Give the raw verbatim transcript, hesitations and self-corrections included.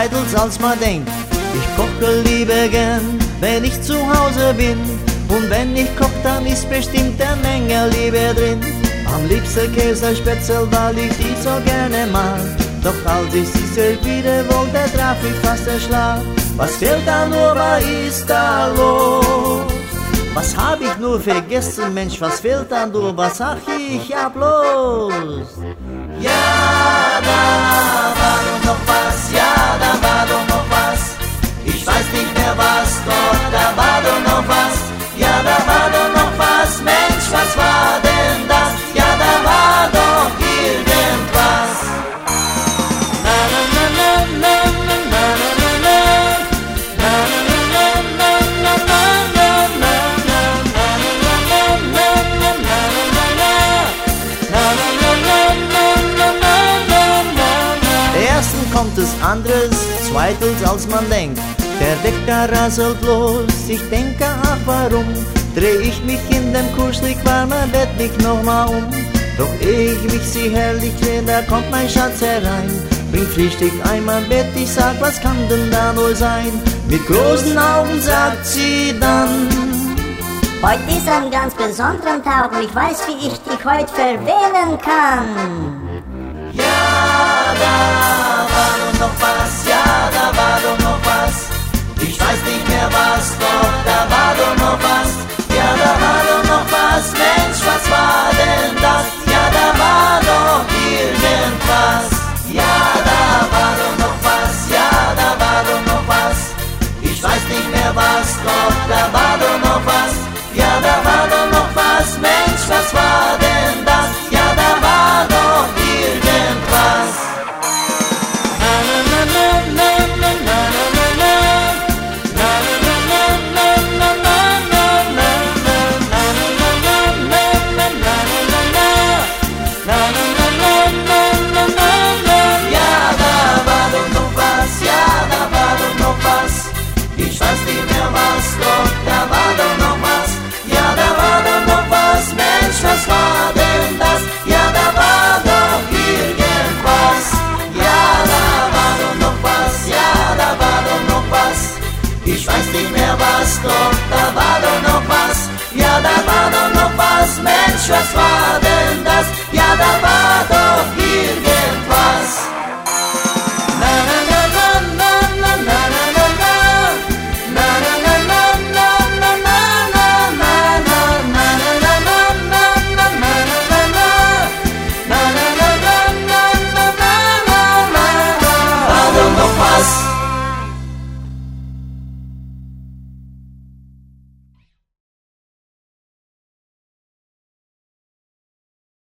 zweitels als man denkt. Ich koche lieber gern, wenn ich zu Hause bin. Und wenn ich koch, dann ist bestimmt eine Menge Liebe drin. Am liebsten Käse, Spätzle, weil ich die so gerne mag. Doch als ich sie serviere wollte, traf ich fast den Schlag. Was fehlt da nur, was ist da los? Was hab ich nur vergessen, Mensch, was fehlt da nur, was sag ich ja bloß? Ja, da war doch noch was, ja, da war doch noch was. Ich weiß nicht mehr was, doch da war doch noch was. Ja, da war doch noch was, Mensch, was war denn das? Ja, da war doch irgendwas. Na, na, na, na, na, na, na, na, erstens kommt es anderes, zweitens als man denkt. Der Wecker rasselt los, ich denke, ach warum dreh ich mich in dem kuschelig warmen Bett nicht nochmal um. Doch ehe ich mich sie herrlich dreh, da kommt mein Schatz herein. Bringt Frühstück ein mein Bett, ich sag, was kann denn da nur sein? Mit großen Augen sagt sie dann: Heute ist ein ganz besonderer Tag und ich weiß, wie ich dich heute verwählen kann. Ja, da war doch noch was, ja, da war doch noch was. Ich weiß nicht mehr was, doch da war doch noch was. Ja, da war doch noch was, Mensch, was war denn